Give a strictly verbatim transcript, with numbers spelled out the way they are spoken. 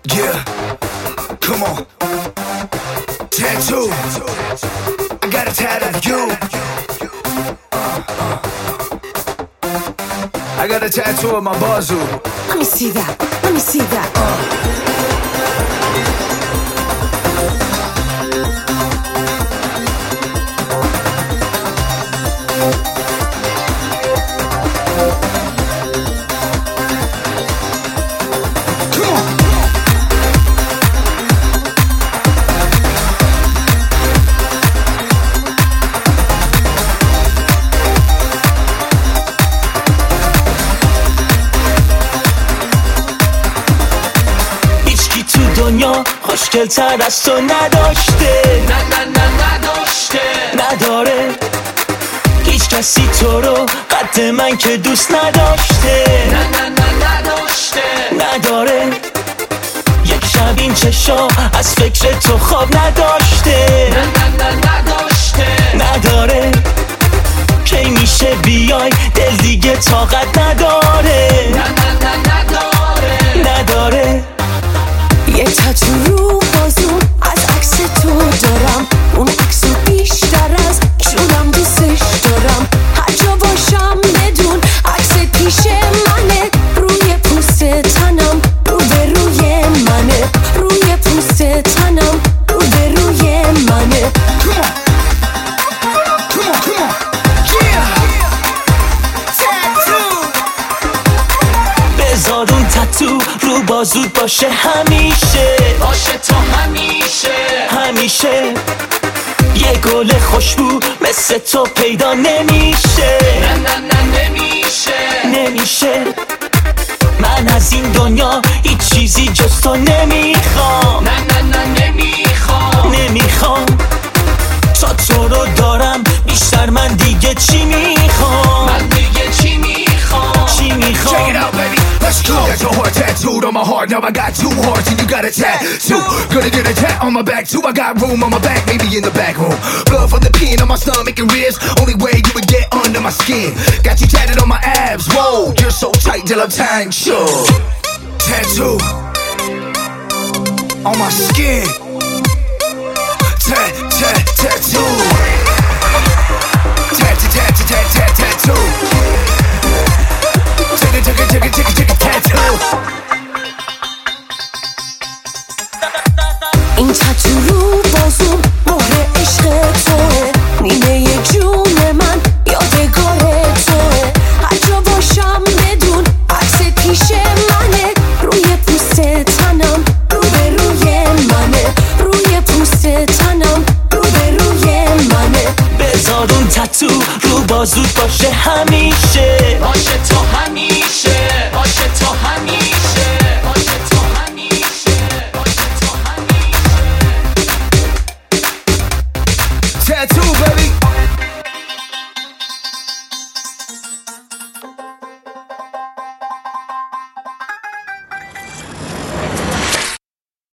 Yeah, come on. Tattoo. I got a tattoo of you. Uh, uh. I got a tattoo of my bazoo. Let me see that. Let me see that. Uh. دنیا خوشگل تر از تو نداشته، نه نه نه نداشته، نداره هیچ کسی تو رو قد من که دوست نداشته، نه نه نه نداشته، نداره یک شب این چشا از فکر تو خواب نداشته، نه نه نه نداشته، نداره کی میشه بیای دل دیگه طاقت نداره، نه نه نه نداره، نداره یه تاتو رو بازون از عکس تو دارم، اون عکسو بیشتر از جونم دوستش دارم، هر جا باشم بدون عکس پیش منه، روی پوست تنم رو به روی منه، روی پوست تنم رو به روی منه. Come on, come on, yeah. Tattoo. بذار اون تاتو رو بازود باشه همیشه، باشه تا همیشه، همیشه یه گل خوشبو مثل تو پیدا نمیشه، نه نه نه نمیشه، نمیشه من از این دنیا هیچ چیزی جز تو نمیخوام، نه نه نه نمیخوام، نمیخوام تا تو رو دارم بیشتر من دیگه چی میخوام، من دیگه چی میخوام، چی میخوام. Check it out, baby. Let's go. Got your heart tattooed on my heart. Now I got two hearts and you got a tattoo. Gonna get a tat on my back too. I got room on my back, maybe in the back room. Blood from the pen on my stomach and ribs. Only way you would get under my skin. Got you tatted on my abs. Whoa, you're so tight till I'm tying sure. Tattoo on my skin. Tat, tat, tattoo. Tat, tat, tat, tat, tat, tattoo. Take it, take it, take it, take it, take it, tattoo. این تاتو رو بازون مهر عشق توه، نیمه جون من یادگار توه، هر جا باشم بدون عکس پیش منه، روی پوست تنم رو به روی منه، روی پوست تنم رو به روی منه. بذار اون تاتو رو بازود باشه همیشه، باشه تا همیشه،